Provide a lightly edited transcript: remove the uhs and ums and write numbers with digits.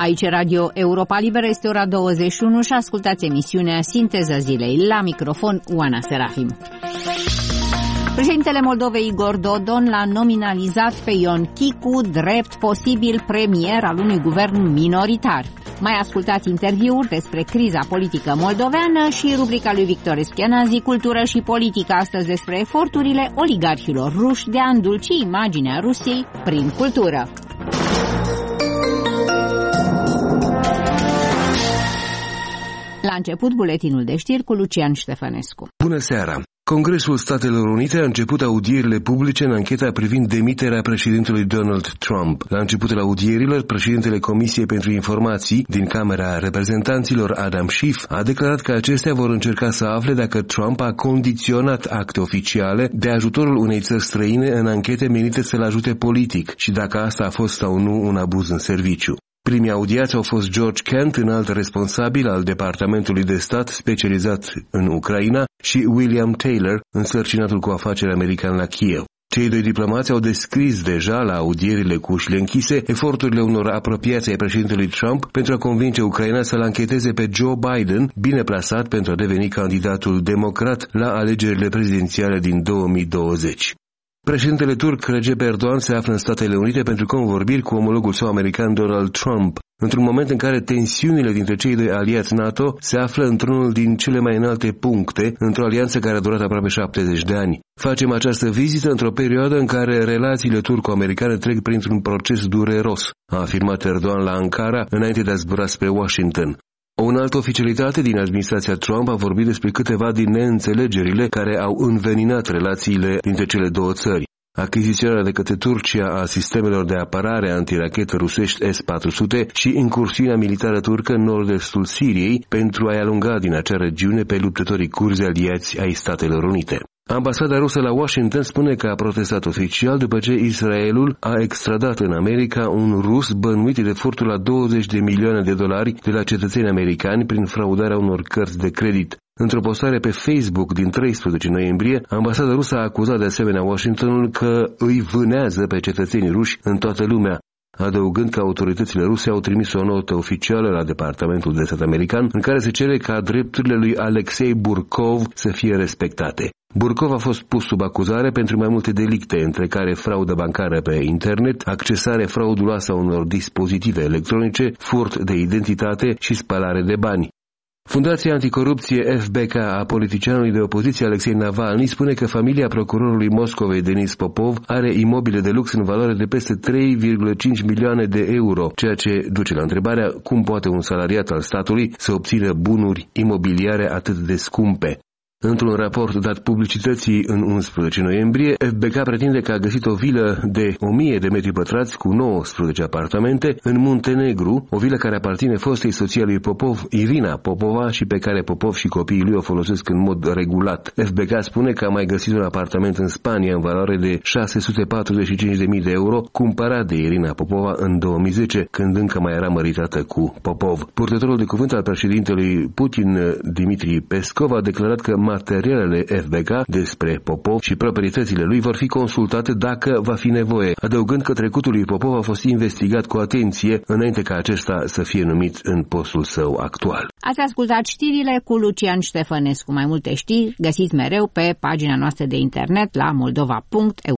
Aici Radio Europa Liberă, este ora 21 și ascultați emisiunea Sinteza Zilei. La microfon, Oana Serafim. Președintele Moldovei Igor Dodon l-a nominalizat pe Ion Chicu drept posibil premier al unui guvern minoritar. Mai ascultați interviuri despre criza politică moldoveană și rubrica lui Victor Eschenazi, cultură și politică, astăzi despre eforturile oligarhilor ruși de a îndulci imaginea Rusiei prin cultură. La început, buletinul de știri cu Lucian Ștefănescu. Bună seara! Congresul Statelor Unite a început audierile publice în ancheta privind demiterea președintelui Donald Trump. La începutul audierilor, președintele Comisiei pentru Informații din Camera Reprezentanților, Adam Schiff, a declarat că acestea vor încerca să afle dacă Trump a condiționat acte oficiale de ajutorul unei țări străine în anchete menite să-l ajute politic și dacă asta a fost sau nu un abuz în serviciu. Primii audiați au fost George Kent, înalt responsabil al Departamentului de Stat specializat în Ucraina, și William Taylor, însărcinatul cu afaceri american la Kiev. Cei doi diplomați au descris deja la audierile cu ușile închise eforturile unor apropiați ai președintelui Trump pentru a convinge Ucraina să-l ancheteze pe Joe Biden, bine plasat pentru a deveni candidatul democrat la alegerile prezidențiale din 2020. Președintele turc Recep Erdogan se află în Statele Unite pentru convorbiri cu omologul său american Donald Trump, într-un moment în care tensiunile dintre cei doi aliați NATO se află într-unul din cele mai înalte puncte, într-o alianță care a durat aproape 70 de ani. Facem această vizită într-o perioadă în care relațiile turco-americane trec printr-un proces dureros, a afirmat Erdogan la Ankara înainte de a zbura spre Washington. O înaltă oficialitate din administrația Trump a vorbit despre câteva din neînțelegerile care au înveninat relațiile dintre cele două țări. Achiziționarea de către Turcia a sistemelor de apărare antirachetă rusești S-400 și incursiunea militară turcă în nord-estul Siriei pentru a-i alunga din acea regiune pe luptătorii curzi aliați ai Statelor Unite. Ambasada rusă la Washington spune că a protestat oficial după ce Israelul a extradat în America un rus bănuit de furtul la $20 de milioane de la cetățeni americani prin fraudarea unor cărți de credit. Într-o postare pe Facebook din 13 noiembrie, ambasada rusă a acuzat de asemenea Washingtonul că îi vânează pe cetățenii ruși în toată lumea, adăugând că autoritățile ruse au trimis o notă oficială la Departamentul de Stat american în care se cere ca drepturile lui Alexei Burkov să fie respectate. Burkov a fost pus sub acuzare pentru mai multe delicte, între care fraudă bancară pe internet, accesare frauduloasă a unor dispozitive electronice, furt de identitate și spălare de bani. Fundația Anticorupție FBK a politicianului de opoziție Alexei Navalny spune că familia procurorului Moscovei Denis Popov are imobile de lux în valoare de peste 3,5 milioane de euro, ceea ce duce la întrebarea cum poate un salariat al statului să obțină bunuri imobiliare atât de scumpe. Într-un raport dat publicității în 11 noiembrie, FBK pretinde că a găsit o vilă de 1000 de metri pătrați cu 19 apartamente în Muntenegru, o vilă care aparține fostei soții lui Popov, Irina Popova, și pe care Popov și copiii lui o folosesc în mod regulat. FBK spune că a mai găsit un apartament în Spania în valoare de 645.000 de euro, cumpărat de Irina Popova în 2010, când încă mai era măritată cu Popov. Purtătorul de cuvânt al președintelui Putin, Dmitri Peskov, a declarat că materialele FBK despre Popov și proprietățile lui vor fi consultate dacă va fi nevoie, adăugând că trecutul lui Popov a fost investigat cu atenție înainte ca acesta să fie numit în postul său actual. Ați ascultat știrile cu Lucian Ștefănescu. Mai multe știri găsiți mereu pe pagina noastră de internet la moldova.eu.